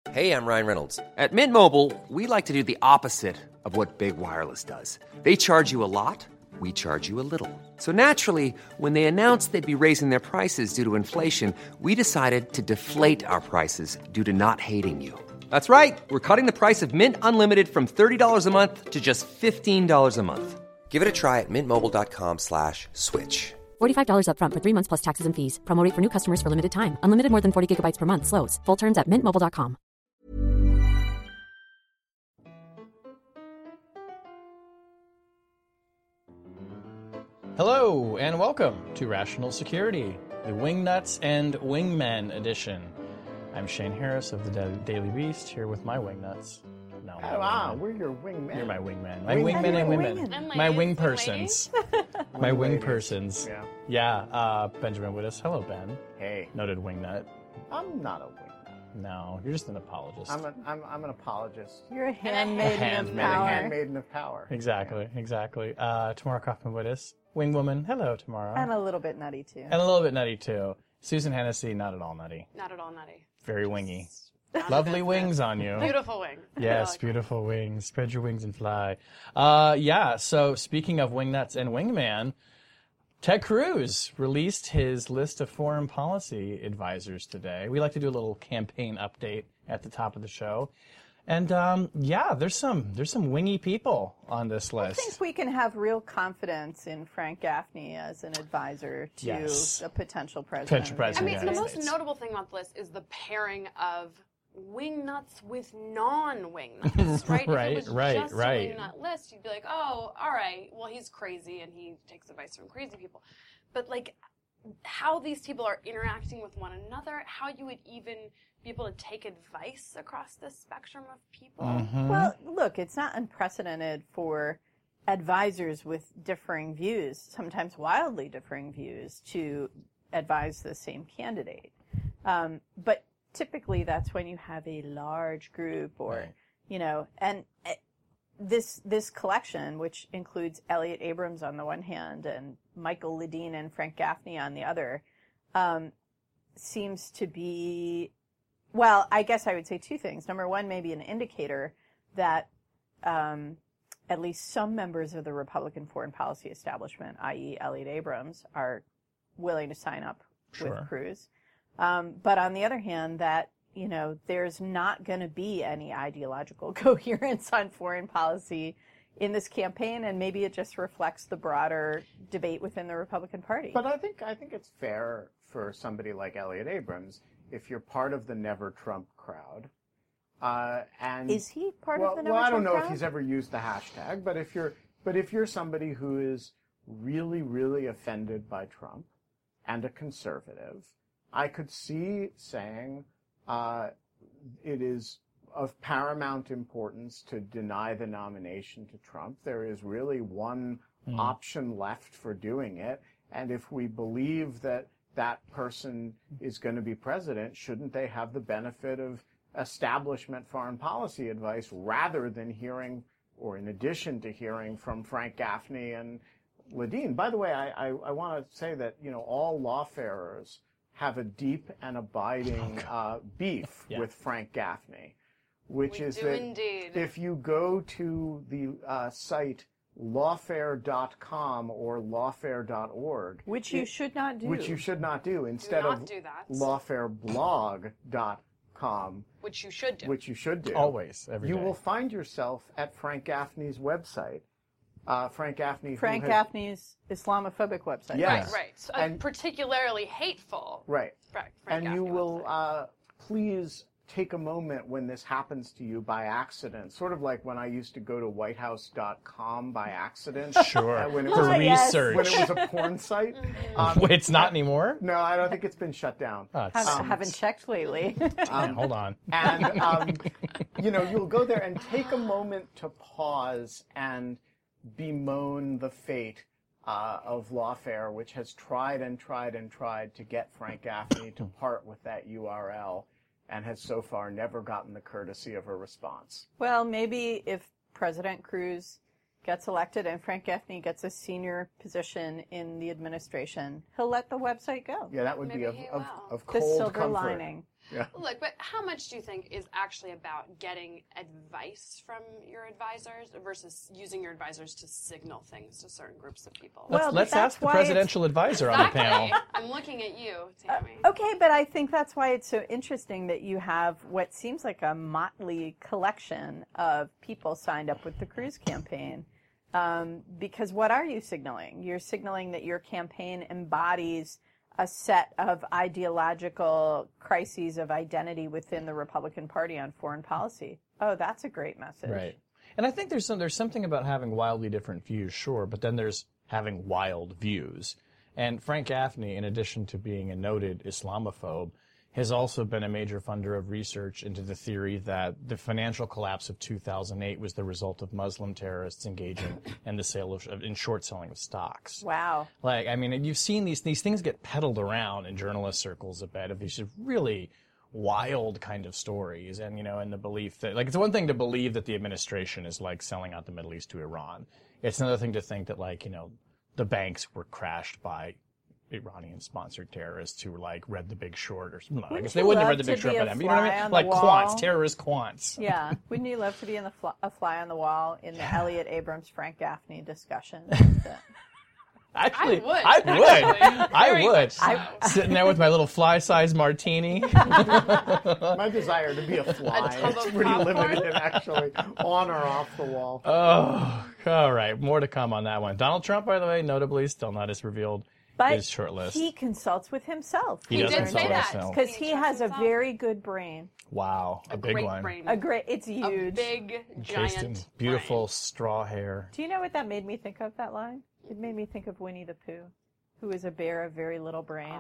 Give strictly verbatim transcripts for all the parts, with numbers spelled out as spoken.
Hey, I'm Ryan Reynolds. At Mint Mobile, we like to do the opposite of what Big Wireless does. They charge you a lot, we charge you a little. So naturally, when they announced they'd be raising their prices due to inflation, we decided to deflate our prices due to not hating you. That's right. We're cutting the price of Mint Unlimited from thirty dollars a month to just fifteen dollars a month. Give it a try at mintmobile.com slash switch. forty-five dollars up front for three months plus taxes and fees. Promo rate for new customers for limited time. Unlimited more than forty gigabytes per month. Slows full terms at mint mobile dot com. Hello, and welcome to Rational Security, the Wingnuts and Wingmen edition. I'm Shane Harris of the Da- Daily Beast, here with my Wingnuts. No, Oh, wow, we're your wingmen. You're my wingman. My Wing- wingmen and Wing- women. And My ladies, wing and persons. My Wing wing ladies. persons. Yeah. Yeah, uh, Benjamin Wittes. Hello, Ben. Hey, Noted wingnut. I'm not a wingman. No, you're just an apologist. I'm, a, I'm, I'm an apologist. You're a handmaiden handmaiden. of I'm a power. handmaiden of power. Exactly, exactly. Uh, Tamara Kaufman Wittes. Wing woman. Hello, Tamara. I'm a little bit nutty too. And a little bit nutty, too. Susan Hennessy, not at all nutty. Not at all nutty. Very wingy. Not Lovely offensive. wings on you. Beautiful wing. Yes, I like beautiful wings. Spread your wings and fly. Uh, yeah, so speaking of wingnuts and wingman, Ted Cruz released his list of foreign policy advisors today. We like to do a little campaign update at the top of the show. And um, yeah, there's some there's some wingy people on this I list. think we can have real confidence in Frank Gaffney as an advisor to Yes. a potential president. Potential I president. mean, Yeah. the United most States. notable thing about the list is the pairing of wingnuts with non-wingnuts, right? Right, if it was right, just right. a wingnut list, you'd be like, oh, all right, well, he's crazy and he takes advice from crazy people. But, like, how these people are interacting with one another, how you would even be able to take advice across this spectrum of people. Mm-hmm. Well, look, it's not unprecedented for advisors with differing views, sometimes wildly differing views, to advise the same candidate. Um, but typically that's when you have a large group or, Right. you know, and uh, this this collection, which includes Elliot Abrams on the one hand and Michael Ledeen and Frank Gaffney on the other, um, seems to be, well, I guess I would say two things. Number one, maybe an indicator that um, at least some members of the Republican foreign policy establishment, that is. Elliot Abrams, are willing to sign up Sure. with Cruz. Um, but on the other hand, that, you know, there's not going to be any ideological coherence on foreign policy in this campaign, and maybe it just reflects the broader debate within the Republican Party. But I think I think it's fair for somebody like Elliot Abrams, if you're part of the Never Trump crowd, uh, and Is he part well, of the Never well, I don't Trump know crowd? if he's ever used the hashtag, but if you're but if you're somebody who is really really offended by Trump and a conservative, I could see saying uh, it is of paramount importance to deny the nomination to Trump. There is really one Mm. option left for doing it, and if we believe that that person is going to be president, shouldn't they have the benefit of establishment foreign policy advice rather than hearing, or in addition to hearing, from Frank Gaffney and Ledeen? By the way, I, I, I want to say that, you know, all lawfarers have a deep and abiding uh, beef Yeah. with Frank Gaffney, which We is do that indeed. if you go to the uh, site lawfare dot com or lawfare dot org, Which you it- should not do. which you should not do, instead not of do that. lawfare blog dot com, Which you should do. which you should do. Always, every you day. will find yourself at Frank Gaffney's website. Uh, Frank Gaffney. who Frank has- Gaffney's Islamophobic website. Yes. Right, right. So, And- uh, particularly hateful. Right. Frank, Frank And you Gaffney will website. uh, please take a moment when this happens to you by accident, sort of like when I used to go to white house dot com by accident. Sure. uh, when it For was a, yes. research. when it was a porn site. Um, Wait, it's not anymore? no, I don't think it's been shut down. Oh, it Haven't, sucks. haven't checked lately. Man, hold on. And, um, you know, you'll go there and take a moment to pause and bemoan the fate uh, of Lawfare, which has tried and tried and tried to get Frank Gaffney to part with that U R L and has so far never gotten the courtesy of a response. Well, maybe if President Cruz gets elected and Frank Gaffney gets a senior position in the administration, he'll let the website go. Yeah, that would be Maybe of, he of, will. of The cold silver comfort. lining. Yeah. Look, but how much do you think is actually about getting advice from your advisors versus using your advisors to signal things to certain groups of people? Let's, Well, let's that's ask the why presidential advisor on the Exactly. panel. I'm looking at you, Tammy. Okay, but I think that's why it's so interesting that you have what seems like a motley collection of people signed up with the Cruz campaign. Um, because what are you signaling? You're signaling that your campaign embodies a set of ideological crises of identity within the Republican Party on foreign policy. Oh, that's a great message. Right. And I think there's some, there's something about having wildly different views, sure, but then there's having wild views. And Frank Gaffney, in addition to being a noted Islamophobe, has also been a major funder of research into the theory that the financial collapse of two thousand eight was the result of Muslim terrorists engaging in the sale of, in short selling of stocks. Wow. Like, I mean, you've seen these these things get peddled around in journalist circles a bit of these really wild kind of stories, and you know, in the belief that, like, it's one thing to believe that the administration is like selling out the Middle East to Iran. It's another thing to think that, like, you know, the banks were crashed by Iranian-sponsored terrorists who, like, read The Big Short or something. I Wouldn't guess they you wouldn't have love read The Big to Short, be a but I mean, you know what fly I mean? on Like the wall? quants, terrorist quants. Yeah. Wouldn't you love to be in the fly, a fly on the wall in the Elliot Abrams Frank Gaffney discussion? Actually, I would. I would. Actually. I Very would. much so. Sitting there with my little fly-sized martini. My desire to be a fly tub is of pretty popcorn. limited, actually, on or off the wall. Oh, all right. More to come on that one. Donald Trump, by the way, notably, still not as revealed But his short list. he consults with himself. He He does did consult say that. himself. Because he has a himself. very good brain. Wow, a, A big great one. brain. A great, it's A huge. big, Encased in giant beautiful brain. straw hair. Do you know what that made me think of, that line? It made me think of Winnie the Pooh, who is a bear of very little brain.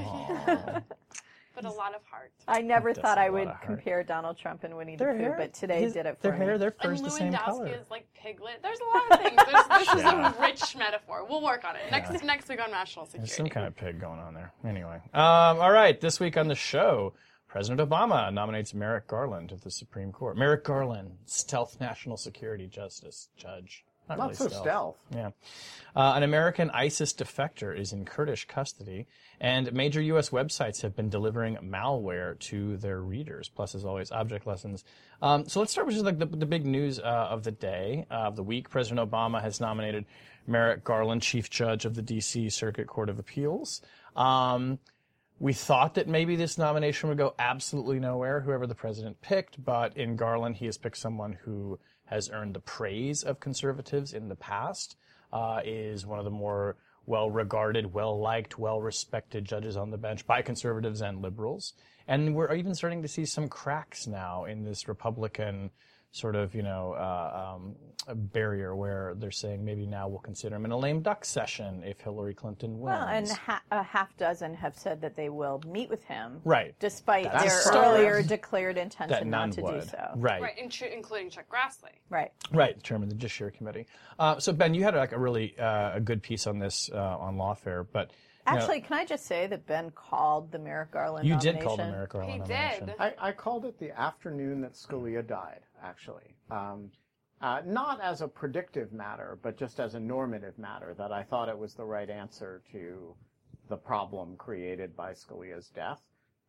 Oh. But a lot of heart. I never Does thought have I a lot would of heart. compare Donald Trump and Winnie the Their Pooh, hair, but today his- did it for their me. hair, their And fur's the same color. Lewandowski is like Piglet. There's a lot of things. There's, this is Yeah. a rich metaphor. We'll work on it. Next next week on national security. There's some kind of pig going on there. Anyway, um, all right. This week on the show, President Obama nominates Merrick Garland to the Supreme Court. Merrick Garland, stealth national security justice judge. Not, Not really so stealth. stealth. Yeah. Uh, an American ISIS defector is in Kurdish custody, and major U S websites have been delivering malware to their readers. Plus, as always, object lessons. Um, so let's start with just like the, the big news uh, of the day, uh, of the week. President Obama has nominated Merrick Garland, Chief Judge of the D C Circuit Court of Appeals. Um, we thought that maybe this nomination would go absolutely nowhere, whoever the president picked, but in Garland, he has picked someone who has earned the praise of conservatives in the past, uh, is one of the more well-regarded, well-liked, well-respected judges on the bench by conservatives and liberals. And we're even starting to see some cracks now in this Republican sort of, you know, uh, um, a barrier where they're saying maybe now we'll consider him in a lame duck session if Hillary Clinton wins. Well, and ha- a half dozen have said that they will meet with him, Right. despite That's their start. earlier declared that intention none not to would. do so. Right. Right, in- including Chuck Grassley. Right. Right, the chairman of the Judiciary Committee. Uh, so, Ben, you had like a really uh, a good piece on this uh, on Lawfare, but you know, Actually, can I just say that Ben called the Merrick Garland you nomination? did call the Merrick Garland He nomination. did. I, I called it the afternoon that Scalia died, actually. Um, uh, not as a predictive matter, but just as a normative matter, that I thought it was the right answer to the problem created by Scalia's death.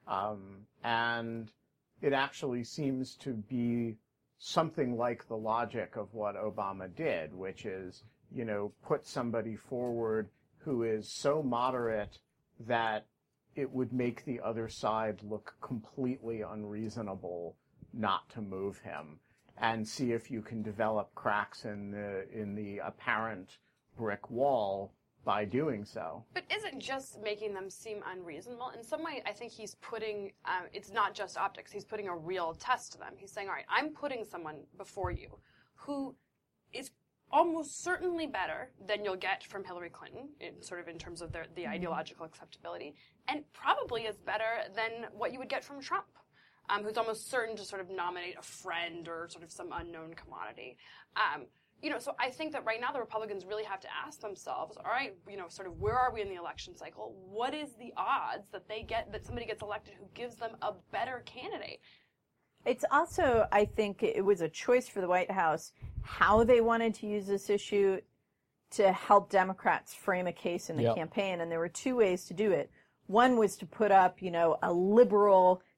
Um, and it actually seems to be something like the logic of what Obama did, which is, you know, put somebody forward who is so moderate that it would make the other side look completely unreasonable not to move him, and see if you can develop cracks in the in the apparent brick wall by doing so. But isn't just making them seem unreasonable? In some way, I think he's putting, um, it's not just optics, he's putting a real test to them. He's saying, all right, I'm putting someone before you who is almost certainly better than you'll get from Hillary Clinton, in sort of in terms of their, the ideological acceptability, and probably is better than what you would get from Trump, um, who's almost certain to sort of nominate a friend or sort of some unknown commodity. Um, you know, so I think that right now the Republicans really have to ask themselves, all right, you know, sort of where are we in the election cycle? What is the odds that they get, that somebody gets elected who gives them a better candidate? It's also, I think, it was a choice for the White House how they wanted to use this issue to help Democrats frame a case in the Yep. campaign, and there were two ways to do it. One was to put up, you know, a liberal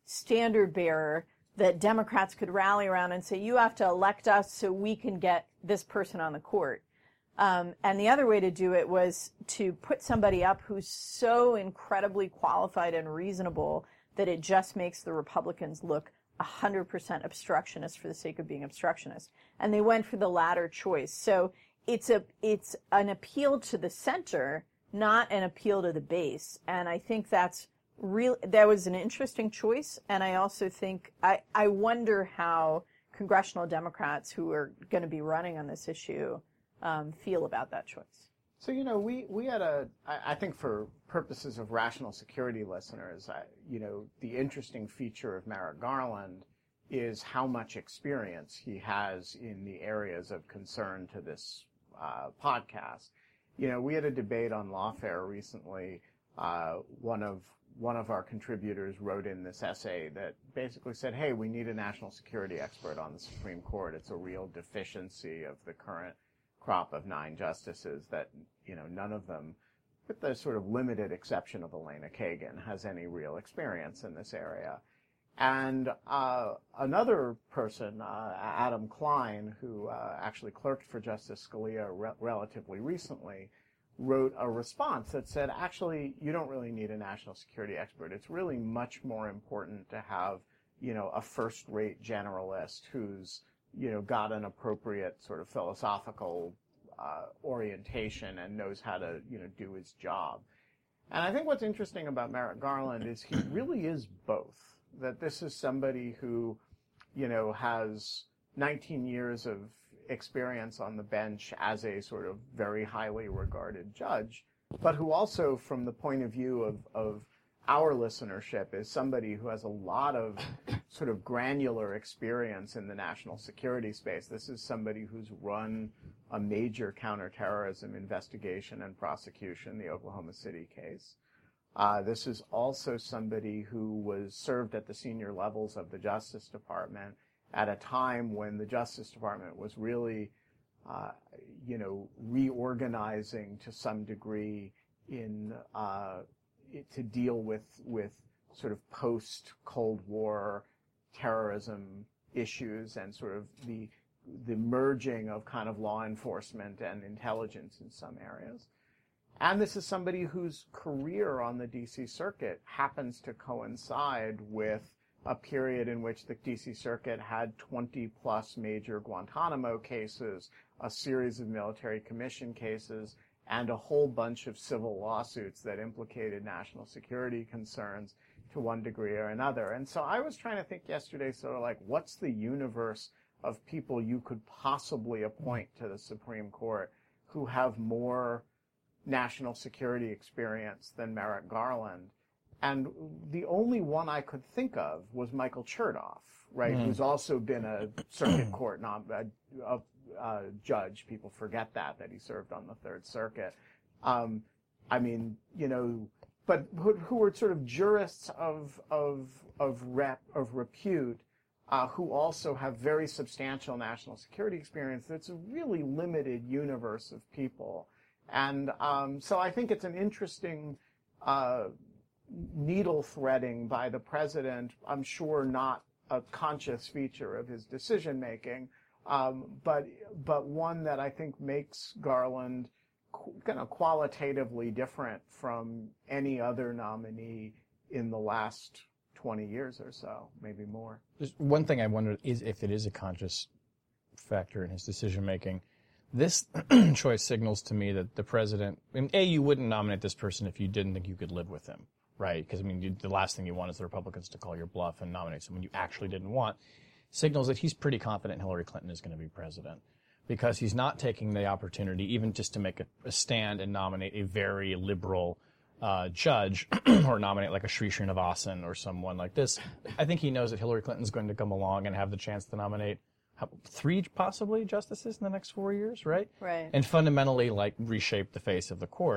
standard bearer that Democrats could rally around and say, you have to elect us so we can get this person on the court. Um, and the other way to do it was to put somebody up who's so incredibly qualified and reasonable that it just makes the Republicans look one hundred percent obstructionist for the sake of being obstructionist. And they went for the latter choice. So it's a it's an appeal to the center, not an appeal to the base. And I think that's real. That was an interesting choice. And I also think I, I wonder how congressional Democrats who are going to be running on this issue um, feel about that choice. So, you know, we, we had a, I, I think for purposes of rational security listeners, I, you know, the interesting feature of Merrick Garland is how much experience he has in the areas of concern to this uh, podcast. You know, we had a debate on Lawfare recently. Uh, one of one of our contributors wrote in this essay that basically said, hey, we need a national security expert on the Supreme Court. It's a real deficiency of the current crop of nine justices that, you know, none of them, with the sort of limited exception of Elena Kagan, has any real experience in this area. And uh, another person, uh, Adam Klein, who uh, actually clerked for Justice Scalia re- relatively recently, wrote a response that said, actually, you don't really need a national security expert. It's really much more important to have, you know, a first-rate generalist who's, you know, got an appropriate sort of philosophical uh, orientation and knows how to, you know, do his job. And I think what's interesting about Merrick Garland is he really is both. That this is somebody who, you know, has nineteen years of experience on the bench as a sort of very highly regarded judge, but who also, from the point of view of, of our listenership, is somebody who has a lot of sort of granular experience in the national security space. This is somebody who's run a major counterterrorism investigation and prosecution, the Oklahoma City case. Uh, this is also somebody who was served at the senior levels of the Justice Department at a time when the Justice Department was really, uh, you know, reorganizing to some degree in uh, it, to deal with with sort of post-Cold War terrorism issues and sort of the the merging of kind of law enforcement and intelligence in some areas. And this is somebody whose career on the D C Circuit happens to coincide with a period in which the D C Circuit had twenty plus major Guantanamo cases, a series of military commission cases, and a whole bunch of civil lawsuits that implicated national security concerns to one degree or another. And so I was trying to think yesterday, sort of like, what's the universe of people you could possibly appoint to the Supreme Court who have more national security experience than Merrick Garland? And the only one I could think of was Michael Chertoff, right, mm. who's also been a circuit court nom- a, a, a judge. People forget that, that he served on the Third Circuit. Um, I mean, you know, but who, who were sort of jurists of of of rep of repute, uh, who also have very substantial national security experience. It's a really limited universe of people. And um, so I think it's an interesting uh, needle threading by the president, I'm sure not a conscious feature of his decision making, um, but but one that I think makes Garland qu- kind of qualitatively different from any other nominee in the last twenty years or so, maybe more. Just one thing I wondered is if it is a conscious factor in his decision making. This choice signals to me that the president, and A, you wouldn't nominate this person if you didn't think you could live with him, right? Because, I mean, you, the last thing you want is the Republicans to call your bluff and nominate someone you actually didn't want. Signals that he's pretty confident Hillary Clinton is going to be president because he's not taking the opportunity even just to make a, a stand and nominate a very liberal uh, judge or nominate like a Sri Srinivasan or someone like this. I think he knows that Hillary Clinton's going to come along and have the chance to nominate three possibly justices in the next four years, right? Right. And fundamentally, like, reshape the face of the court.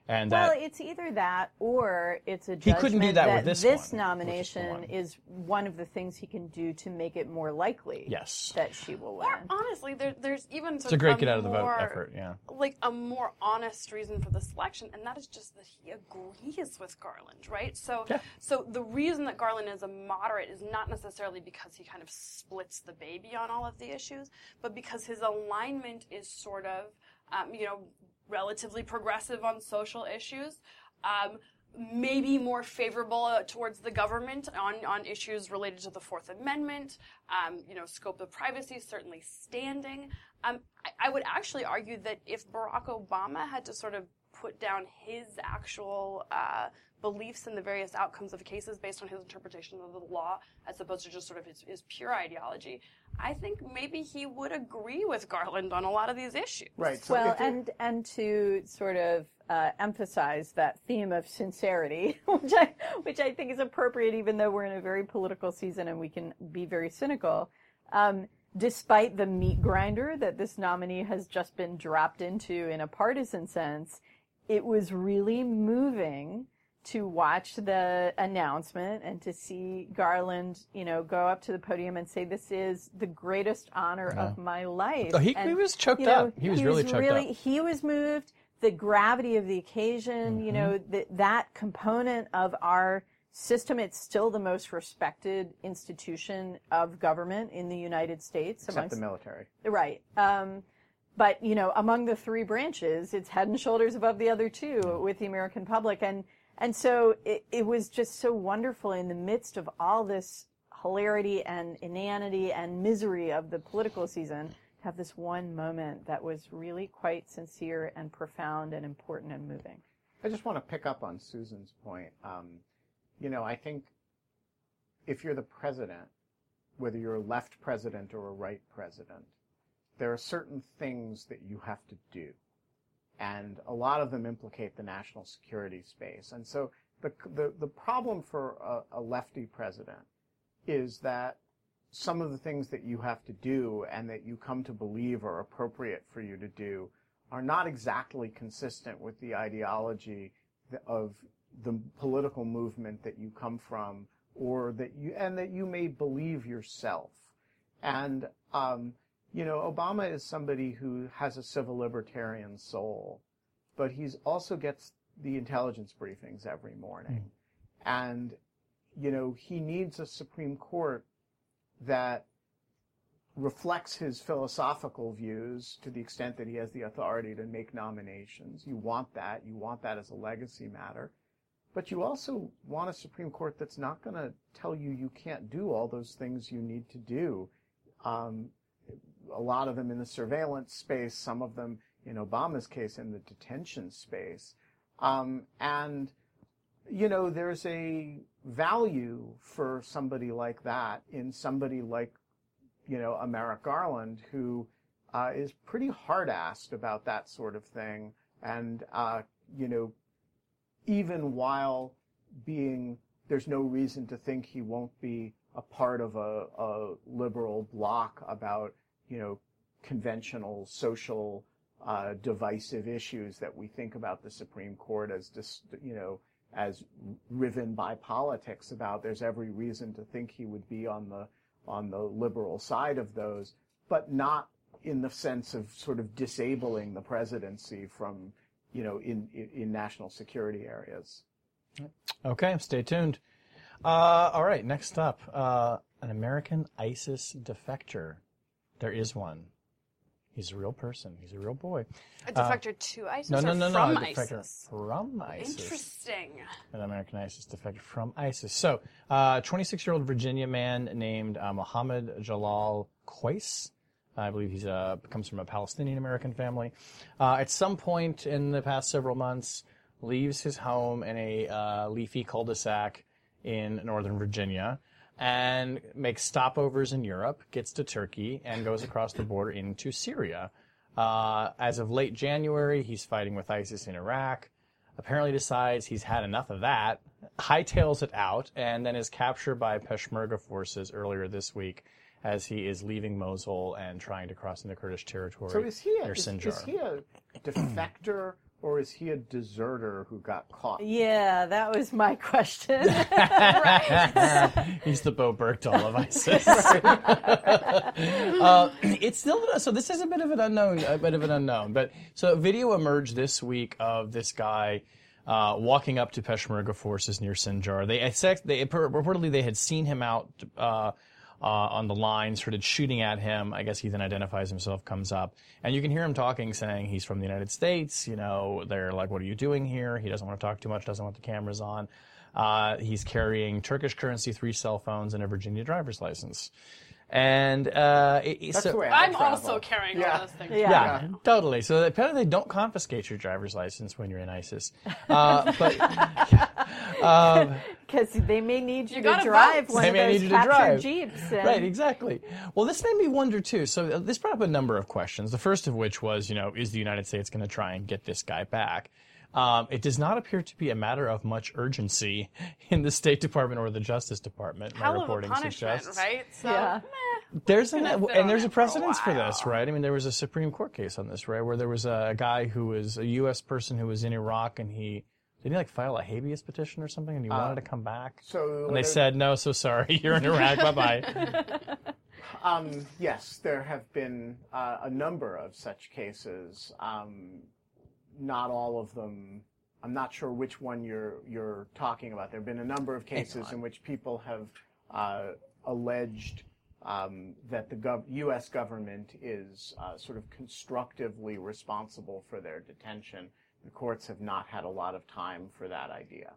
And Well, that it's either that or it's a He judgment couldn't do that with this one, which is the nomination one. is one of the things he can do to make it more likely Yes. that she will win. Or honestly, there, there's even sort it's a great of get out of the vote more, effort, yeah. like a more honest reason for the selection, and that is just that he agrees with Garland, right? So, Yeah. so the reason that Garland is a moderate is not necessarily because he kind of splits the baby on all of the issues, but because his alignment is sort of, um, you know, relatively progressive on social issues. Um, maybe more favorable uh, towards the government on, on issues related to the Fourth Amendment, um, you know, scope of privacy, certainly standing. Um, I, I would actually argue that if Barack Obama had to sort of put down his actual uh, beliefs in the various outcomes of cases based on his interpretation of the law, as opposed to just sort of his, his pure ideology, I think maybe he would agree with Garland on a lot of these issues. Right. So Well, if it- and and to sort of uh, emphasize that theme of sincerity, which I which I think is appropriate, even though we're in a very political season and we can be very cynical. Um, despite the meat grinder that this nominee has just been dropped into in a partisan sense, it was really moving to watch the announcement and to see Garland, you know, go up to the podium and say, "This is the greatest honor of my life." Oh, he- And, he was choked you know, up. He was really choked really, up. He was moved. The gravity of the occasion, you know, Mm-hmm. that that component of our system, it's still the most respected institution of government in the United States. except amongst- the military. Right. Um, but, you know, among the three branches, it's head and shoulders above the other two with the American public. And and so it, it was just so wonderful in the midst of all this hilarity and inanity and misery of the political season to have this one moment that was really quite sincere and profound and important and moving. I just want to pick up on Susan's point. Um, you know, I think if you're the president, whether you're a left president or a right president, there are certain things that you have to do. And a lot of them implicate the national security space. And so the the, the problem for a, a lefty president is that some of the things that you have to do and that you come to believe are appropriate for you to do are not exactly consistent with the ideology of the political movement that you come from, or that you and that you may believe yourself. And um, you know, Obama is somebody who has a civil libertarian soul, but he's also gets the intelligence briefings every morning, mm. and you know, he needs a Supreme Court that reflects his philosophical views to the extent that he has the authority to make nominations. You want that. You want that as a legacy matter. But you also want a Supreme Court that's not going to tell you you can't do all those things you need to do. Um, a lot of them in the surveillance space, some of them, in Obama's case, in the detention space. Um, and, you know, there's a value for somebody like that in somebody like, you know, a Merrick Garland, who uh, is pretty hard-assed about that sort of thing. And, uh, you know, even while being, there's no reason to think he won't be a part of a, a liberal bloc about, you know, conventional social uh, divisive issues that we think about the Supreme Court as just, you know, as riven by politics about. There's every reason to think he would be on the on the liberal side of those, but not in the sense of sort of disabling the presidency from, you know, in, in, in national security areas. Okay, stay tuned. Uh, all right, next up, uh, an American ISIS defector. There is one. He's a real person. He's a real boy. A defector to ISIS No, no, or no, no. from A defector ISIS? from ISIS. Interesting. An American ISIS defector from ISIS. So, uh, twenty-six-year-old Virginia man named uh, Mohammed Jalal Qais. I believe he uh, comes from a Palestinian-American family. Uh, at some point in the past several months, leaves his home in a uh, leafy cul-de-sac in northern Virginia and makes stopovers in Europe, gets to Turkey, and goes across the border into Syria. Uh, as of late January, he's fighting with ISIS in Iraq. Apparently decides he's had enough of that, hightails it out, and then is captured by Peshmerga forces earlier this week as he is leaving Mosul and trying to cross into Kurdish territory So is he a, near is, Sinjar. is he a defector or is he a deserter who got caught? Yeah, that was my question. He's the Bo Bergdahl of ISIS. uh, it's still so. This is a bit of an unknown, a bit of an unknown. But so a video emerged this week of this guy uh, walking up to Peshmerga forces near Sinjar. They, they reportedly they had seen him out uh, uh, on the line, started shooting at him. I guess he then identifies himself, comes up, and you can hear him talking, saying he's from the United States. You know, they're like, "What are you doing here?" He doesn't want to talk too much, doesn't want the cameras on. Uh, he's carrying Turkish currency, three cell phones, and a Virginia driver's license. And uh, it, That's so the way I I'm travel. also carrying Yeah. all those things. Yeah. yeah, totally. So apparently they don't confiscate your driver's license when you're in ISIS. Uh, but um, Because they may need you, You to gotta drive vote. one They of may those need you to captured drive. jeeps. And, right, exactly. Well, this made me wonder too. So uh, this brought up a number of questions. The first of which was, you know, is the United States going to try and get this guy back? Um, it does not appear to be a matter of much urgency in the State Department or the Justice Department. My Hell of a reporting punishment, suggests. right? So, Yeah. meh. There's an, Gonna sit and on there's it a for a precedence for while. this, right? I mean, there was a Supreme Court case on this, right, where there was a, a guy who was a U S person who was in Iraq, and he did he like file a habeas petition or something, and he wanted to come back. So And they there- said, no, so sorry, you're in Iraq, bye-bye. Um, yes, there have been uh, a number of such cases. Um, not all of them. I'm not sure which one you're you're talking about. There have been a number of cases in which people have uh, alleged um, that the gov- U S government is uh, sort of constructively responsible for their detention. The courts have not had a lot of time for that idea.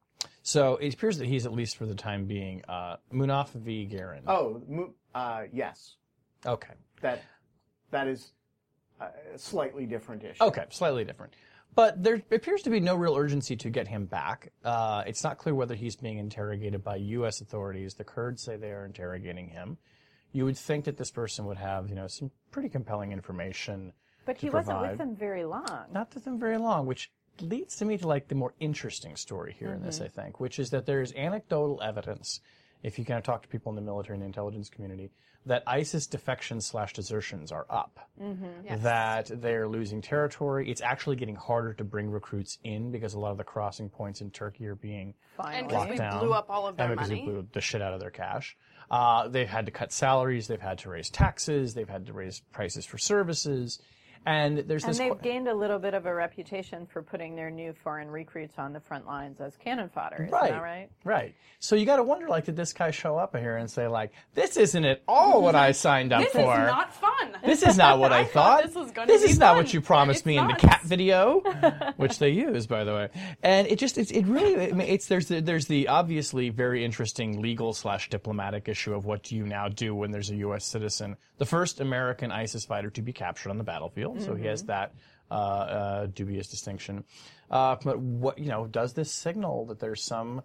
So it appears that he's, at least for the time being, uh, Munaf V. Garin. Oh, mu- uh, yes, Okay. that that is a slightly different issue. Okay, slightly different. But there appears to be no real urgency to get him back. Uh, it's not clear whether he's being interrogated by U S authorities. The Kurds say they are interrogating him. You would think that this person would have, you know, some pretty compelling information But to he wasn't provide. with them very long. Not with them very long, which leads to me to like the more interesting story here in this, I think, which is that there's anecdotal evidence, if you kind of talk to people in the military and the intelligence community, that ISIS defections slash desertions are up. Yes. That they're losing territory. It's actually getting harder to bring recruits in because a lot of the crossing points in Turkey are being And because locked we down. blew up all of their and because money. we blew the shit out of their cash. Uh, they've had to cut salaries. They've had to raise taxes. They've had to raise prices for services. And there's And this. they've qu- gained a little bit of a reputation for putting their new foreign recruits on the front lines as cannon fodder. Isn't Right. that right? Right. So you got to wonder, like, did this guy show up here and say, like, this isn't at all what I signed up This for? is not fun. This is not what I, I thought this was gonna This be is not fun, what you promised and me it's in the not. cat video, which they use, by the way. And it just, it's, it really, I mean, it's there's the, there's the obviously very interesting legal slash diplomatic issue of what do you now do when there's a U S citizen, the first American ISIS fighter to be captured on the battlefield. So he has that uh, uh, dubious distinction. Uh, but what you know, does this signal that there's some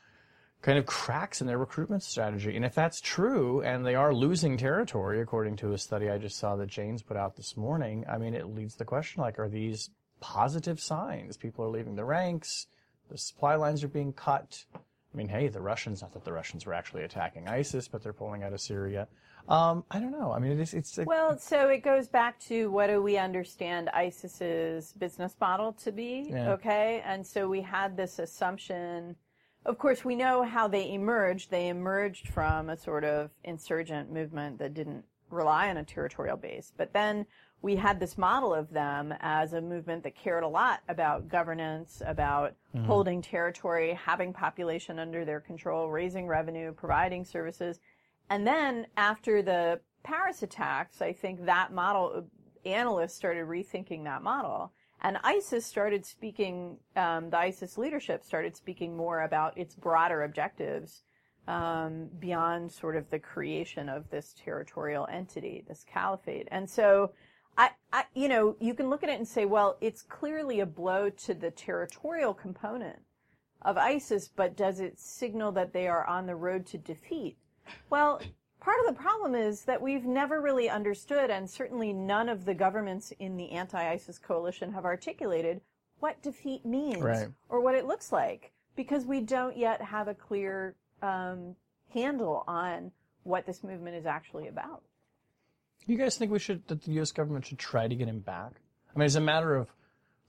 kind of cracks in their recruitment strategy? And if that's true, and they are losing territory, according to a study I just saw that Jane's put out this morning, I mean, it leads to the question, like, are these positive signs? People are leaving the ranks, the supply lines are being cut. I mean, hey, the Russians, not that the Russians were actually attacking ISIS, but they're pulling out of Syria. Um, I don't know. I mean, it's... it's Well, so it goes back to what do we understand ISIS's business model to be, Yeah. okay? And so we had this assumption. Of course, we know how they emerged. They emerged from a sort of insurgent movement that didn't rely on a territorial base. But then we had this model of them as a movement that cared a lot about governance, about Mm-hmm. holding territory, having population under their control, raising revenue, providing services. And then after the Paris attacks, I think that model, analysts started rethinking that model. And ISIS started speaking, um, the ISIS leadership started speaking more about its broader objectives um, beyond sort of the creation of this territorial entity, this caliphate. And so, I, I, you know, you can look at it and say, well, it's clearly a blow to the territorial component of ISIS, but does it signal that they are on the road to defeat? Well, part of the problem is that we've never really understood, and certainly none of the governments in the anti-ISIS coalition have articulated what defeat means Right. or what it looks like, because we don't yet have a clear um, handle on what this movement is actually about. You guys think we should, that the U S government should try to get him back? I mean, as a matter of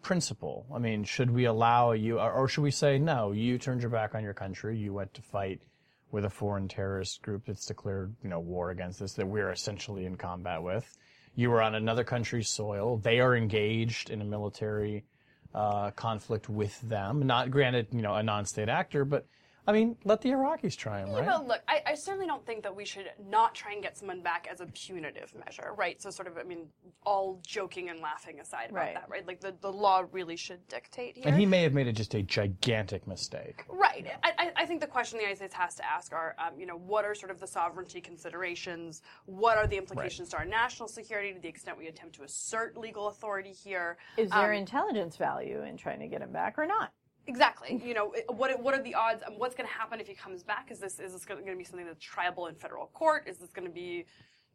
principle. I mean, should we allow you, or, or should we say, no, you turned your back on your country, you went to fight with a foreign terrorist group that's declared, you know, war against us, that we're essentially in combat with. You were on another country's soil. They are engaged in a military uh, conflict with them. Not granted, you know, a non-state actor, but I mean, let the Iraqis try them, right? You know, look, I, I certainly don't think that we should not try and get someone back as a punitive measure, right? So sort of, I mean, all joking and laughing aside about Right. that, right? Like, the, the law really should dictate here. And he may have made it just a gigantic mistake. Right. I, I- I think the question the United States has to ask are, um, you know, what are sort of the sovereignty considerations? What are the implications to our national security to the extent we attempt to assert legal authority here? Is there Um, intelligence value in trying to get him back or not? Exactly. You know, what what are the odds? um, What's going to happen if he comes back? Is this is this going to be something that's triable in federal court? Is this going to be,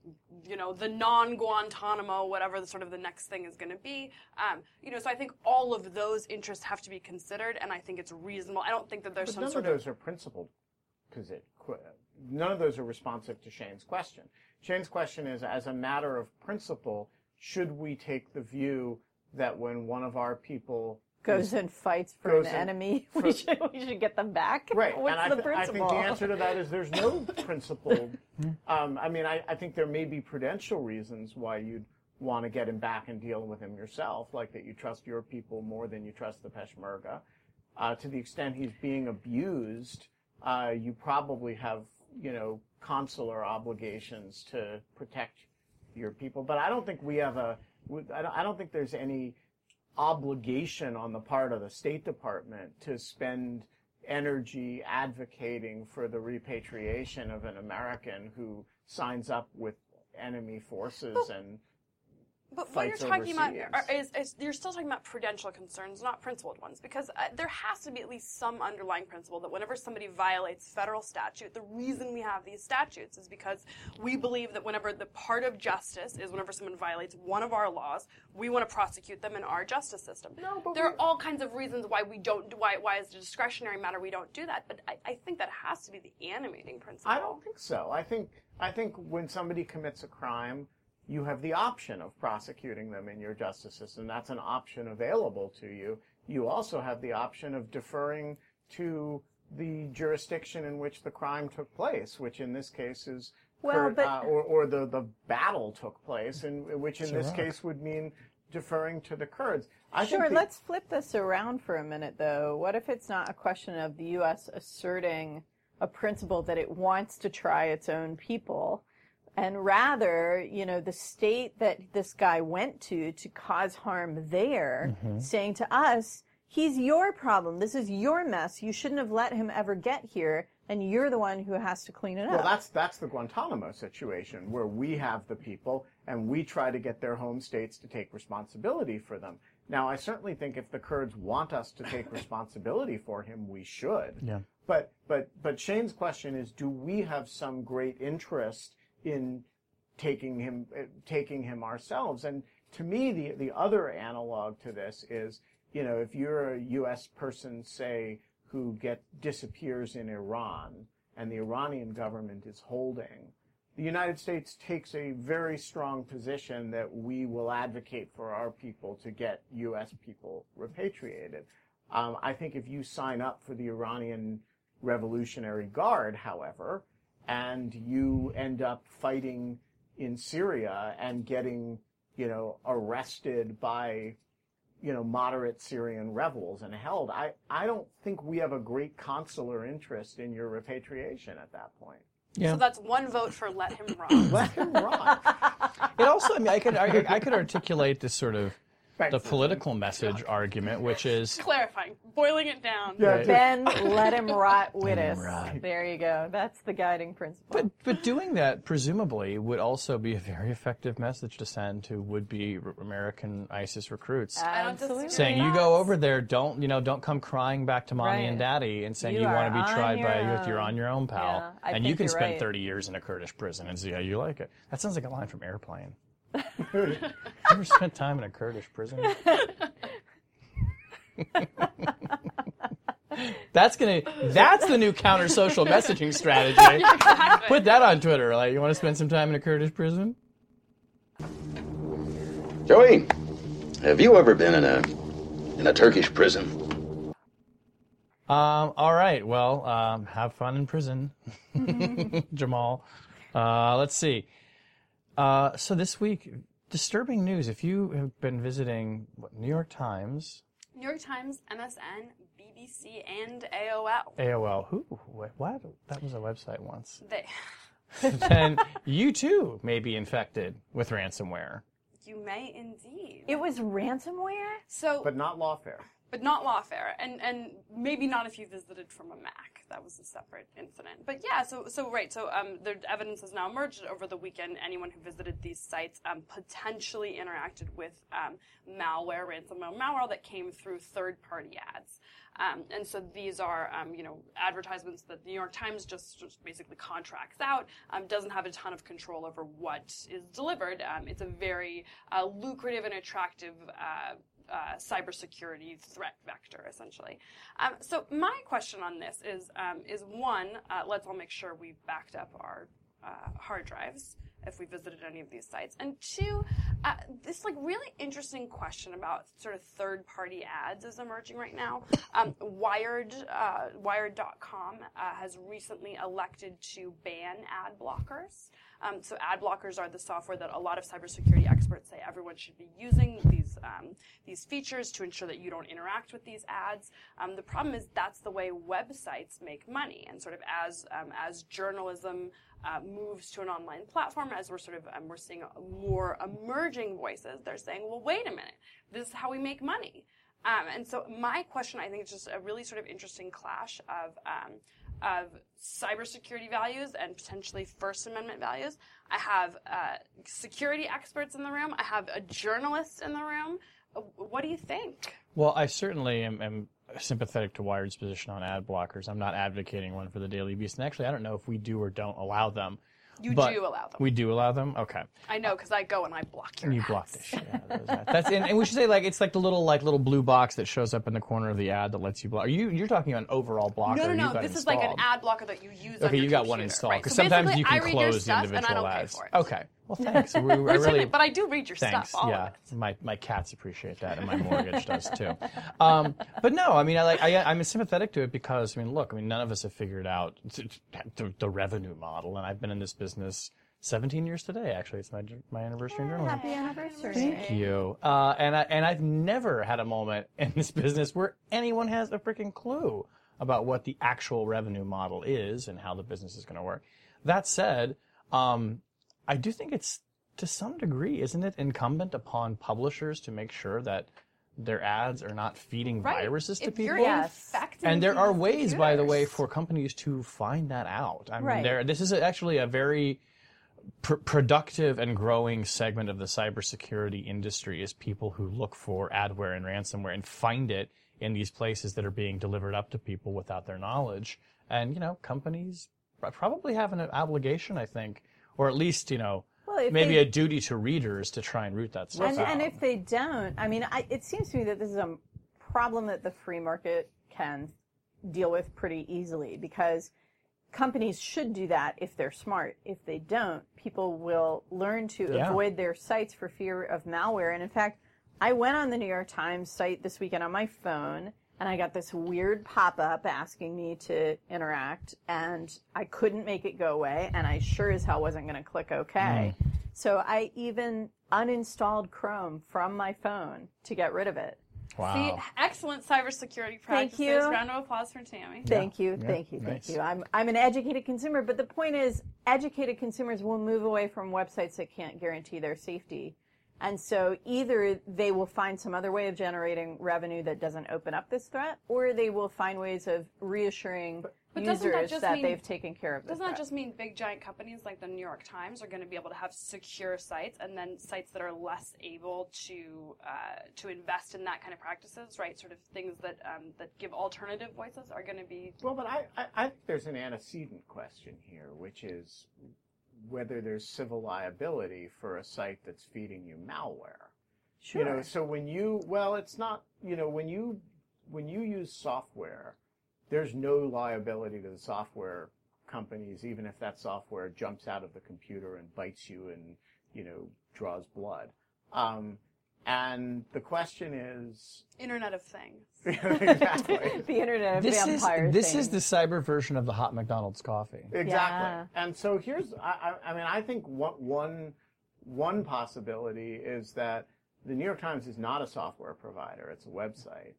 you know, the non-Guantanamo, whatever the sort of the next thing is going to be? Um, you know, so I think all of those interests have to be considered, and I think it's reasonable. I don't think that there's But some none sort of those are principled. Because it, none of those are responsive to Shane's question. Shane's question is, as a matter of principle, should we take the view that when one of our people Goes is- and fights for goes an and- enemy, for- we should we should get them back. Right, What's and I, the th- I principle? think the answer to that is there's no principle. Um, I mean, I, I think there may be prudential reasons why you'd want to get him back and deal with him yourself, like that you trust your people more than you trust the Peshmerga. Uh, to the extent he's being abused, uh, you probably have, you know, consular obligations to protect your people. But I don't think we have a, I don't, I don't think there's any obligation on the part of the State Department to spend energy advocating for the repatriation of an American who signs up with enemy forces and But what you're fights talking about overseas. are, is, is you're still talking about prudential concerns, not principled ones, because uh, there has to be at least some underlying principle that whenever somebody violates federal statute, the reason we have these statutes is because we believe that whenever the part of justice is whenever someone violates one of our laws, we want to prosecute them in our justice system. No, but there we- are all kinds of reasons why we don't, do- why, why as a discretionary matter we don't do that, but I, I think that has to be the animating principle. I don't think so. I think I think when somebody commits a crime, you have the option of prosecuting them in your justice system. That's an option available to you. You also have the option of deferring to the jurisdiction in which the crime took place, which in this case is Well, Kur- but- uh, or, or the, the battle took place, and which in this Iraq. case would mean deferring to the Kurds. I Sure, think the- let's flip this around for a minute, though. What if it's not a question of the U S asserting a principle that it wants to try its own people, and rather, you know, the state that this guy went to to cause harm there, saying to us, he's your problem. This is your mess. You shouldn't have let him ever get here, and you're the one who has to clean it Well, up. that's that's the Guantanamo situation, where we have the people and we try to get their home states to take responsibility for them. Now, I certainly think if the Kurds want us to take responsibility for him, we should. Yeah. But but but Shane's question is, do we have some great interest in taking him uh, taking him ourselves? And to me, the the other analog to this is, you know, if you're a U S person, say, who get disappears in Iran, and the Iranian government is holding, the United States takes a very strong position that we will advocate for our people to get U S people repatriated. Um, I think if you sign up for the Iranian Revolutionary Guard, however, and you end up fighting in Syria and getting, you know, arrested by, you know, moderate Syrian rebels and held, I, I don't think we have a great consular interest in your repatriation at that point. Yeah. So that's one vote for let him rot. Let him rot. It also, I mean, I could, I, I could articulate this sort of Thanks the for- political message argument, which is, Clarifying, boiling it down. Yeah, just- Ben, let him rot with us. rot. There you go. That's the guiding principle. but but doing that presumably would also be a very effective message to send to would-be r- American ISIS recruits, I don't Absolutely. disagree. saying you go over there, don't you know, don't come crying back to mommy Right. and daddy and saying You you, want are to be on tried your by you. own. You're on your own, pal, Yeah, I and you think can you're spend right. thirty years in a Kurdish prison and see how you like it. That sounds like a line from Airplane. You ever spent time in a Kurdish prison? That's gonna. That's the new counter social messaging strategy. Put that on Twitter. Like, you want to spend some time in a Kurdish prison? Joey, have you ever been in a in a Turkish prison. Um, all right. Well, um, have fun in prison, Jamal. Uh, let's see. Uh, so this week, disturbing news. If you have been visiting what, New York Times, New York Times, M S N, B B C, and A O L. A O L. Who? What? what? That was a website once. They. Then you too may be infected with ransomware. You may indeed. It was ransomware? So, But not lawfare. but not lawfare, and and maybe not if you visited from a Mac. That was a separate incident. But yeah, so so right. So um, the evidence has now emerged over the weekend. Anyone who visited these sites um, potentially interacted with um, malware, ransomware malware that came through third-party ads. Um, and so these are, um, you know, advertisements that the New York Times just, just basically contracts out, um, doesn't have a ton of control over what is delivered. Um, it's a very uh, lucrative and attractive uh, uh, cybersecurity threat vector, essentially. Um, so my question on this is, um, is one, uh, let's all make sure we've backed up our uh, hard drives if we visited any of these sites. And two, uh, this like really interesting question about sort of third-party ads is emerging right now. Um, Wired, uh, Wired dot com uh, has recently elected to ban ad blockers. Um, so ad blockers are the software that a lot of cybersecurity experts say everyone should be using, these um, these features to ensure that you don't interact with these ads. Um, the problem is that's the way websites make money, and sort of as um, as journalism uh, moves to an online platform, as we're sort of um, we're seeing more emerging voices, they're saying, well, wait a minute, this is how we make money. Um, and so my question, I think, is just a really sort of interesting clash of um, of cybersecurity values and potentially First Amendment values. I have uh, security experts in the room. I have a journalist in the room. Uh, what do you think? Well, I certainly am, am sympathetic to Wired's position on ad blockers. I'm not advocating one for the Daily Beast. And actually, I don't know if we do or don't allow them. You but do allow them. We do allow them? Okay. I know, because I go and I block your And you ads. block the shit out of those ads. That's, and, and we should say, like, it's like the little, like, little blue box that shows up in the corner of the ad that lets you block. Are you, you're talking about an overall blocker. No, no, you've no. got This is installed. like an ad blocker that you use on Okay, your you got one computer, installed. right? Because So sometimes basically, you can I read your close the stuff, and I individual don't pay ads. for it. Okay. Well, thanks. We, I Which I really, mean, but I do read your Thanks. stuff, all yeah, of it. my my cats appreciate that, and my mortgage does too. Um, but no, I mean, I like I, I'm sympathetic to it because I mean, look, I mean, none of us have figured out the, the revenue model, and I've been in this business seventeen years today. Actually, it's my my anniversary in journalism. Happy anniversary. Thank you. Uh, and I and I've never had a moment in this business where anyone has a freaking clue about what the actual revenue model is and how the business is going to work. That said, um, I do think it's to some degree, isn't it incumbent upon publishers to make sure that their ads are not feeding Right. viruses to if people? You're Yes. infecting And there are people's ways, by the way, computers. for companies to find that out. I mean, Right. there. This is actually a very pr- productive and growing segment of the cybersecurity industry is people who look for adware and ransomware and find it in these places that are being delivered up to people without their knowledge. And, you know, companies probably have an obligation, I think, or at least, you know, Well, if maybe they- a duty to readers to try and root that stuff And, out. and if they don't, I mean, I, it seems to me that this is a problem that the free market can deal with pretty easily because companies should do that if they're smart. If they don't, people will learn to Yeah. avoid their sites for fear of malware. And in fact, I went on the New York Times site this weekend on my phone, and I got this weird pop-up asking me to interact, and I couldn't make it go away, and I sure as hell wasn't going to click OK. So I even uninstalled Chrome from my phone to get rid of it. Wow. See, excellent cybersecurity practices. you. Round of applause for Tammy. Thank you, Yeah, thank you, nice. thank you. I'm I'm an educated consumer, but the point is, educated consumers will move away from websites that can't guarantee their safety. And so either they will find some other way of generating revenue that doesn't open up this threat, or they will find ways of reassuring But doesn't that users just that mean- they've taken care of the Doesn't that threat. just mean big giant companies like the New York Times are going to be able to have secure sites, and then sites that are less able to uh, to invest in that kind of practices, right? Sort of things that um, that give alternative voices are going to be. Well, but I, I, I think there's an antecedent question here, which is whether there's civil liability for a site that's feeding you malware. Sure. You know, so when you, well, it's not, you know, when you, when you use software, there's no liability to the software companies, even if that software jumps out of the computer and bites you and, you know, draws blood. Um, And the question is... Internet of Things. Exactly. The Internet of This is Vampire this thing. is the cyber version of the hot McDonald's coffee. Exactly. Yeah. And so here's, I, I, I mean, I think what one one possibility is that the New York Times is not a software provider; it's a website,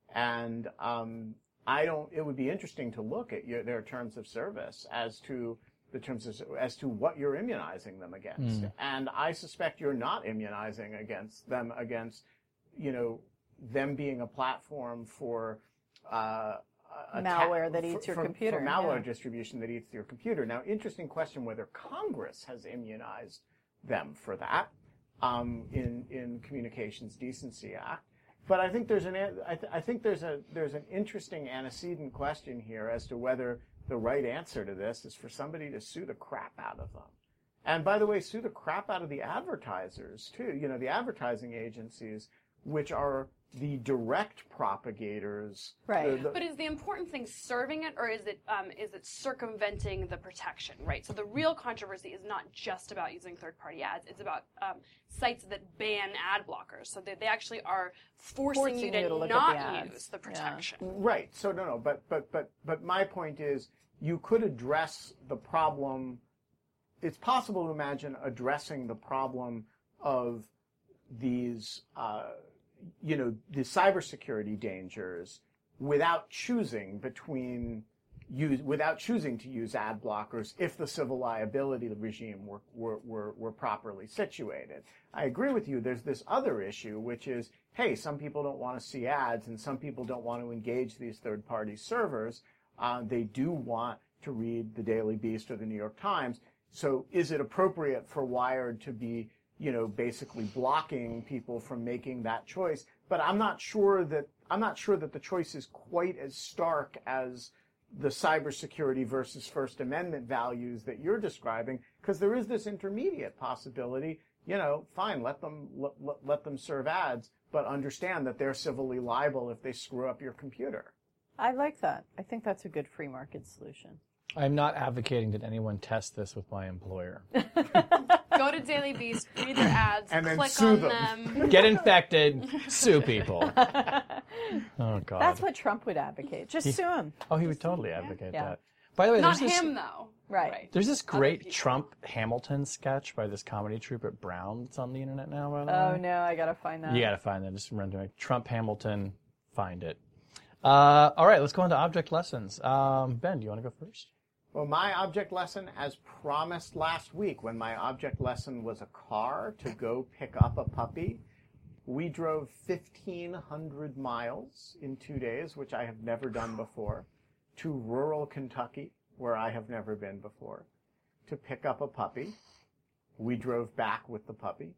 and um, I don't. It would be interesting to look at your, their terms of service as to the terms of, as to what you're immunizing them against, Mm. and I suspect you're not immunizing against them against, you know, them being a platform for. Uh, a Malware ta- that eats for, your for- computer, For malware yeah. distribution that eats your computer. Now, interesting question whether Congress has immunized them for that um, in in Communications Decency Act. But I think there's an I, th- I think there's a there's an interesting antecedent question here as to whether the right answer to this is for somebody to sue the crap out of them. And by the way, sue the crap out of the advertisers too. You know, the advertising agencies, which are the direct propagators. Right. the- the- But is the important thing serving it, or is it um, is it circumventing the protection, right? So the real controversy is not just about using third-party ads; it's about um, sites that ban ad blockers, so that they actually are forcing, Forcing you to, you to look at not the ads. use the Yeah. protection. Right. So no, no. But but but but my point is, you could address the problem. It's possible to imagine addressing the problem of these, uh, you know, the cybersecurity dangers without choosing between use without choosing to use ad blockers if the civil liability regime were were were, were properly situated. I agree with you. There's this other issue, which is, hey, some people don't want to see ads, and some people don't want to engage these third-party servers. Uh, they do want to read the Daily Beast or the New York Times. So is it appropriate for Wired to be, you know, basically blocking people from making that choice? But I'm not sure that I'm not sure that the choice is quite as stark as the cybersecurity versus First Amendment values that you're describing, because there is this intermediate possibility. You know, fine, let them let, let, let them serve ads, but understand that they're civilly liable if they screw up your computer. I like that. I think that's a good free market solution. I'm not advocating that anyone test this with my employer. Go to Daily Beast, read their ads, And then click sue on them. them. Get infected, sue people. Oh, God. That's what Trump would advocate. Just sue him. Oh, he would totally advocate Yeah. that. By the way, Not there's this, him though. Right. there's this Other great people. Trump Hamilton sketch by this comedy troupe at Brown that's on the internet now, by the Oh, way. no, I got to find that. You gotta find that. Just run to it. Trump Hamilton, find it. Uh, all right, let's go on to object lessons. Um, Ben, do you want to go first? Well, my object lesson, as promised last week, when my object lesson was a car to go pick up a puppy, we drove fifteen hundred miles in two days, which I have never done before, to rural Kentucky, where I have never been before, to pick up a puppy. We drove back with the puppy.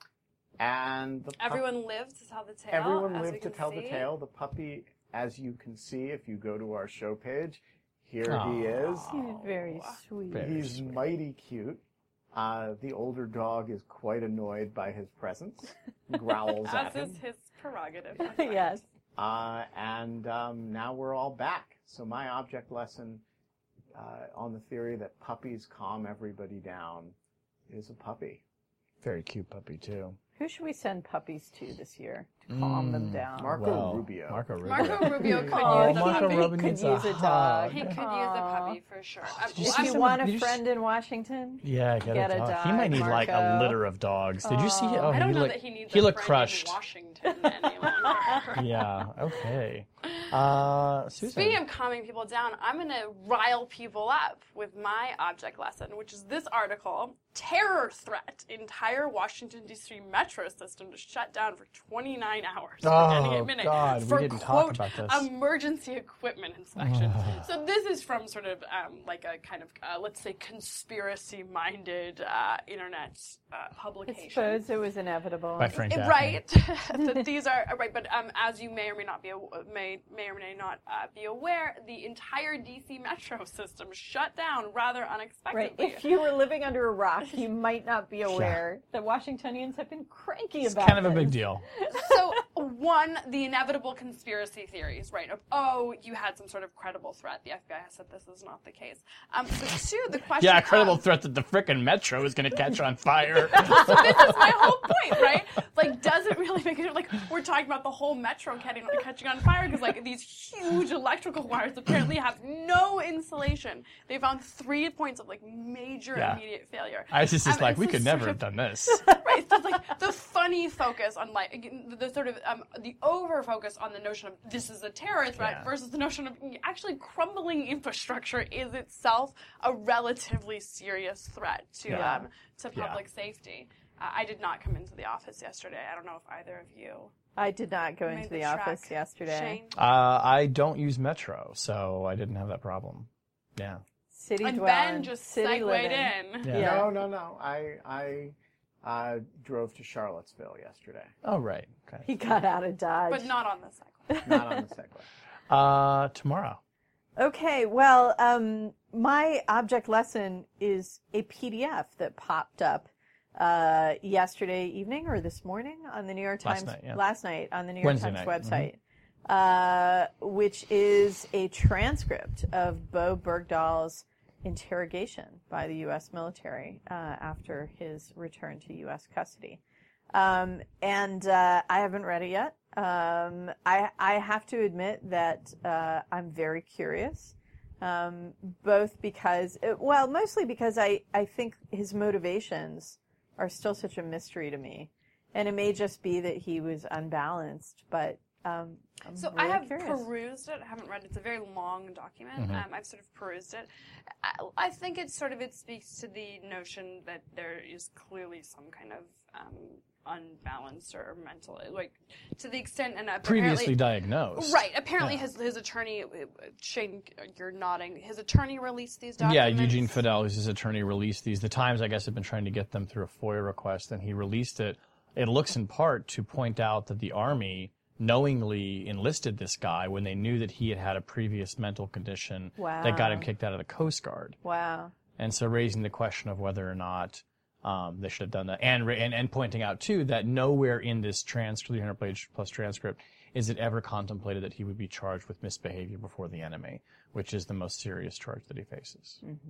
And the pup- Everyone lived to tell the tale. everyone as we lived to can tell the see. tale. The puppy, as you can see, if you go to our show page, here Aw. he is. He's very sweet. Very He's mighty cute. Uh, the older dog is quite annoyed by his presence, growls at As him. is his prerogative. Yes. Uh, and um, now we're all back. So my object lesson uh, on the theory that puppies calm everybody down is a puppy. Very cute puppy, too. Who should we send puppies to this year to calm them down? Marco Well, Rubio. Marco Rubio. Marco Rubio could Oh, use a Marco puppy. Rubio could needs use a a dog. hug. He could use a Aw. puppy for sure. I'm, you well, see If you I'm- want Did a you friend in Washington, Yeah, get, Get a a dog. He dog, might need like a Marco. litter of dogs. Did you see? Oh, I don't he know looked, that he needs he a looked friend crushed. in Washington any longer. Yeah. Okay. Uh, Susan. Speaking of calming people down, I'm going to rile people up with my object lesson, which is this article, Terror Threat, Entire Washington, D C metro system to shut down for twenty-nine hours beginning Oh, at midnight God, we for, didn't talk quote, about this. emergency equipment inspection. So this is from sort of um, like a kind of, uh, let's say, conspiracy-minded uh, internet uh, I publication. suppose it was inevitable. By Frank Uh, Gaffney. Right. That these are right, but um, as you may or may not be aw- may may or may not uh, be aware, the entire D C metro system shut down rather Right. unexpectedly. If you were living under a rock, you might not be aware that Washingtonians have been cranky It's about kind of a this. big deal. So, one, the inevitable conspiracy theories, right? Of, oh, you had some sort of credible threat. The F B I has said this is not the case. Um, but two, the question Yeah, a credible of, threat that the frickin' Metro is going to catch on fire. So this is my whole point, right? Like, does it really make it, like, we're talking about the whole Metro catching, catching on fire because, like, these huge electrical wires apparently have no insulation. They found three points of, like, major Yeah. immediate failure. ISIS is Um, like, it's we this could never sort have done this. Right, it's just like the funny focus on like the, the sort of um, the over focus on the notion of this is a terror threat Yeah. versus the notion of actually crumbling infrastructure is itself a relatively serious threat to Yeah. um, to Yeah. public safety. Uh, I did not come into the office yesterday. I don't know if either of you I did not go made into the the track. office yesterday. Shane? Uh, I don't use Metro, so I didn't have that problem. Yeah. City And dwelling, Ben just city segued living. in. Yeah. Yeah. No, no, no. I I uh, drove to Charlottesville yesterday. Oh, right. Okay. He got out of Dodge. But not on the cycle. Not on the Segway. Uh, tomorrow. Okay, well, um, my object lesson is a P D F that popped up uh, yesterday evening or this morning on the New York Last Times. night, yeah. Last night on the New York Wednesday Times night, website, uh, which is a transcript of Bo Bergdahl's interrogation by the U S military uh, after his return to U S custody. Um, and uh, I haven't read it yet. Um, I, I have to admit that uh, I'm very curious, um, both because, well, mostly because I, I think his motivations are still such a mystery to me. And it may just be that he was unbalanced, but um, I'm So really I have curious. perused it. I haven't read it. It's a very long document. Um, I've sort of perused it. I, I think it sort of it speaks to the notion that there is clearly some kind of um, unbalanced or mental, like to the extent and apparently Previously diagnosed. Right. Apparently, Yeah. his his attorney, uh, Shane, you're nodding. His attorney released these Yeah, documents. Eugene Fidel, who's his attorney, released these. The Times, I guess, have been trying to get them through a FOIA request, and he released it. It looks in part to point out that the Army knowingly enlisted this guy when they knew that he had had a previous mental condition that got him Wow. kicked out of the Coast Guard. Wow. And so raising the question of whether or not um, they should have done that. And, ra- and and pointing out, too, that nowhere in this trans three hundred page plus transcript is it ever contemplated that he would be charged with misbehavior before the enemy, which is the most serious charge that he faces. Mm-hmm.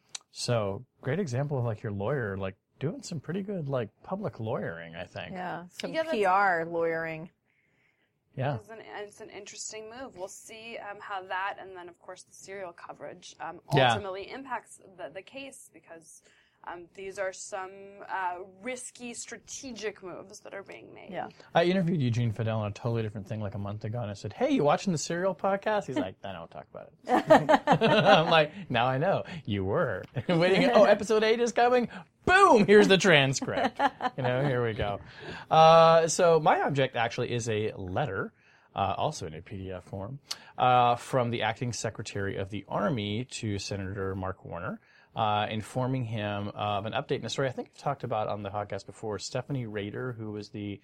So great example of, like, your lawyer, like, doing some pretty good, like, public lawyering, I think. Yeah, some Yeah, that's- P R lawyering. Yeah. It's an, it's an interesting move. We'll see um, how that, and then of course the serial coverage, um, Yeah. ultimately impacts the, the case because um, these are some uh, risky strategic moves that are being made. Yeah. I interviewed Eugene Fidel on a totally different thing like a month ago, and I said, "Hey, you watching the Serial podcast?" He's like, "I don't talk about it." I'm like, "Now I know you were waiting. Oh, episode eight is coming. Boom! Here's the transcript. You know, here we go." Uh, so my object actually is a letter, uh, also in a P D F form, uh, from the acting Secretary of the Army to Senator Mark Warner. Uh, informing him of an update in a story I think I've talked about on the podcast before. Stephanie Rader, who was the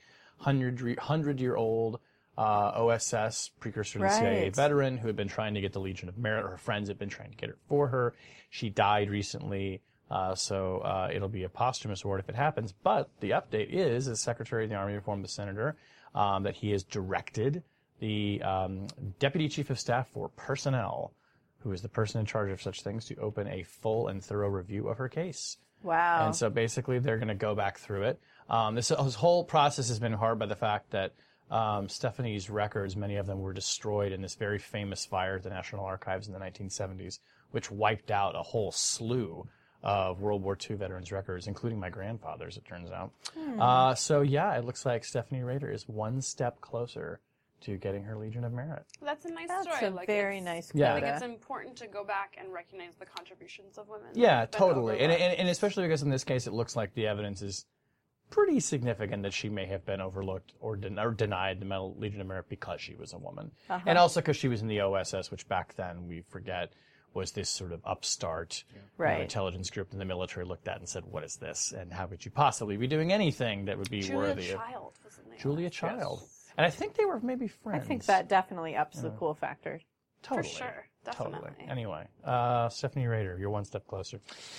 hundred-year-old uh, O S S precursor to the C I A Right. veteran who had been trying to get the Legion of Merit. Her friends had been trying to get it for her. She died recently, uh, so uh, it'll be a posthumous award if it happens. But the update is, as Secretary of the Army informed the Senator, um, that he has directed the um, Deputy Chief of Staff for Personnel, who is the person in charge of such things, to open a full and thorough review of her case. Wow. And so basically they're going to go back through it. Um, this, this whole process has been hard by the fact that um, Stephanie's records, many of them were destroyed in this very famous fire at the National Archives in the nineteen seventies, which wiped out a whole slew of World War Two veterans' records, including my grandfather's, it turns out. Hmm. Uh, so yeah, it looks like Stephanie Rader is one step closer to getting her Legion of Merit. That's a nice That's story. a like very it's- nice Yeah. I think quota. it's important to go back and recognize the contributions of women. Yeah, that have been totally. And, overlooked. and, and especially because in this case it looks like the evidence is pretty significant that she may have been overlooked or, den- or denied the Medal Legion of Merit because she was a woman. Uh-huh. And also because she was in the O S S, which back then, we forget, was this sort of upstart you know, Right. intelligence group that the military looked at and said, what is this? And how could you possibly be doing anything that would be Julia worthy of... Child was in the Julia O S S. Child. And I think they were maybe friends. I think that definitely ups the cool factor. Totally. For sure, Totally. definitely. Anyway, uh, Stephanie Rader, you're one step closer.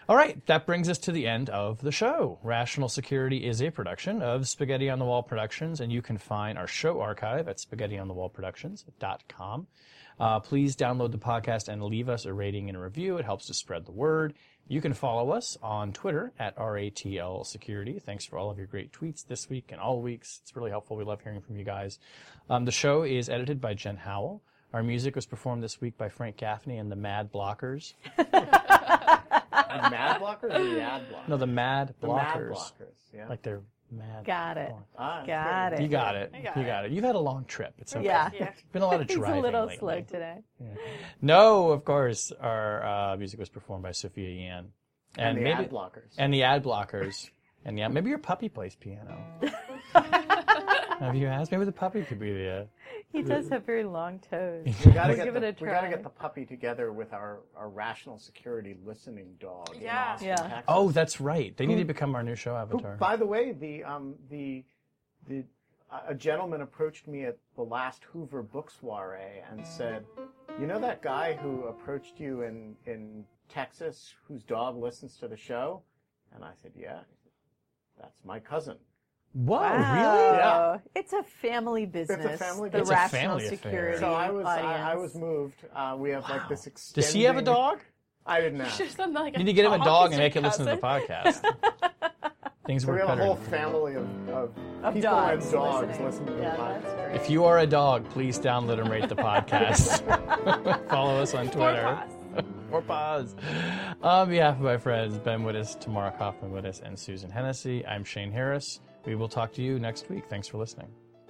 All right, that brings us to the end of the show. Rational Security is a production of Spaghetti on the Wall Productions, and you can find our show archive at spaghetti on the wall productions dot com. Uh, please download the podcast and leave us a rating and a review. It helps to spread the word. You can follow us on Twitter at R A T L Security. Thanks for all of your great tweets this week and all weeks. It's really helpful. We love hearing from you guys. Um, the show is edited by Jen Howell. Our music was performed this week by Frank Gaffney and the Mad Blockers. The Mad Blockers or the Ad Blockers? No, the Mad The Blockers. Mad Blockers, yeah. Like they're mad. Got it. Blockers. Ah, Got good. it. You got it. I got you it. got it. You've had a long trip. It's okay. Yeah. Yeah. Been a lot of He's driving a little lately. slow today. No, of course, our uh, music was performed by Sophia Yan. And, the maybe, Ad Blockers. And the Ad Blockers. And yeah, maybe your puppy plays piano. Have you asked? Maybe the puppy could be the... Uh, He does have very long toes. We gotta, We'll get give the, it a we gotta try. get the puppy together with our, our Rational Security listening dog in Yeah. Austin, Yeah. Texas. oh, that's right. They need to become our new show Who, avatar. by the way, the um the the uh, a gentleman approached me at the last Hoover Book Soiree and said, "You know that guy who approached you in in Texas, whose dog listens to the show?" And I said, "Yeah." He said, "That's my cousin." Whoa, Wow. really? Yeah. It's a family business. family the business. It's a Rational family affair. Security So I was I, I audience. was moved. Uh, we have like this extending... Does he have a dog? I didn't ask. Should something like You need to get him a dog is and your make it listen to the cousin. podcast. Things So work we have a better. whole family of, of, Of people dogs and dogs listening. listening, to Yeah, the that's podcast. great. If you are a dog, please download and rate the podcast. Follow us on Twitter. paws. Or pause. On behalf of my friends Ben Wittes, Tamara Kaufman Wittes, and Susan Hennessy, I'm Shane Harris. We will talk to you next week. Thanks for listening.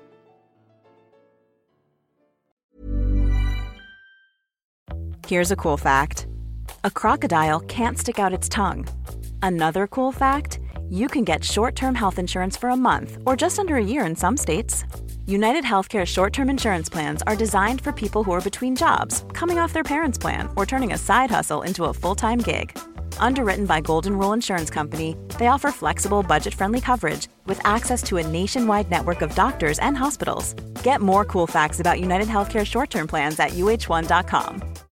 Here's a cool fact. A crocodile can't stick out its tongue. Another cool fact, you can get short-term health insurance for a month or just under a year in some states. United Healthcare short-term insurance plans are designed for people who are between jobs, coming off their parents' plan, or turning a side hustle into a full-time gig. Underwritten by Golden Rule Insurance Company, they offer flexible, budget-friendly coverage with access to a nationwide network of doctors and hospitals. Get more cool facts about United Healthcare short-term plans at U H one dot com.